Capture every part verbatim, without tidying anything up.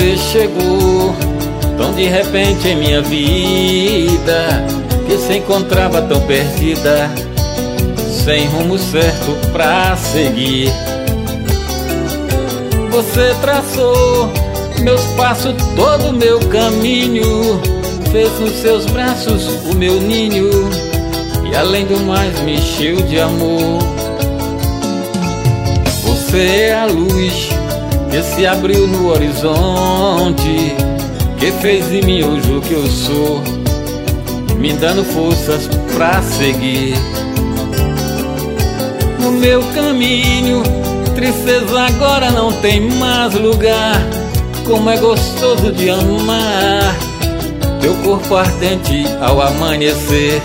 você chegou tão de repente em minha vida, que se encontrava tão perdida, sem rumo certo pra seguir. Você traçou meus passos, todo o meu caminho, fez nos seus braços o meu ninho, e além do mais me encheu de amor. Você é a luz que se abriu no horizonte, que fez de mim hoje o que eu sou, me dando forças pra seguir. No meu caminho, tristeza agora não tem mais lugar. Como é gostoso de amar teu corpo ardente ao amanhecer.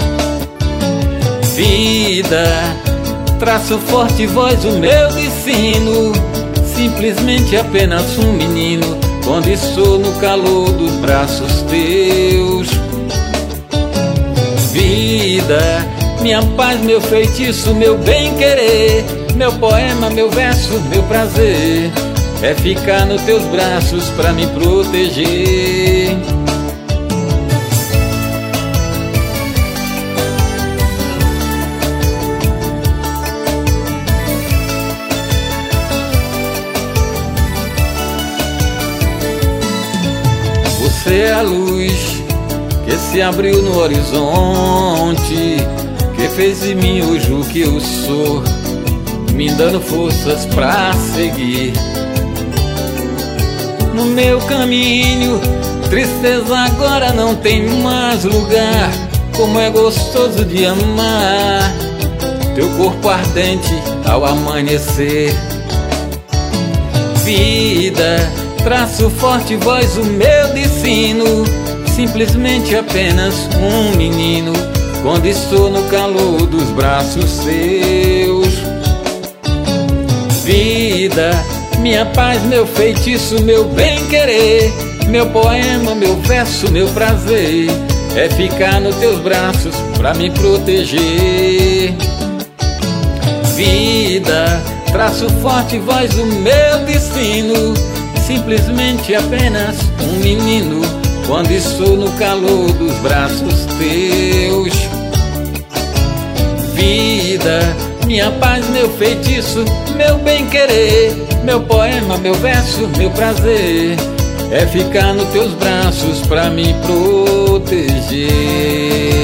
Vida, traço forte voz o meu destino, simplesmente apenas um menino, quando estou no calor dos braços teus. Vida, minha paz, meu feitiço, meu bem-querer, meu poema, meu verso, meu prazer, é ficar nos teus braços pra me proteger. Você é a luz que se abriu no horizonte, que fez de mim hoje o que eu sou, me dando forças pra seguir. No meu caminho, tristeza agora não tem mais lugar. Como é gostoso de amar teu corpo ardente ao amanhecer. Vida, traço forte voz o meu destino, simplesmente apenas um menino, quando estou no calor dos braços teus. Vida, minha paz, meu feitiço, meu bem-querer, meu poema, meu verso, meu prazer, é ficar nos teus braços pra me proteger. Vida, traço forte voz o meu destino, simplesmente apenas um menino, quando estou no calor dos braços teus. Vida, minha paz, meu feitiço, meu bem-querer, meu poema, meu verso, meu prazer, é ficar nos teus braços pra me proteger.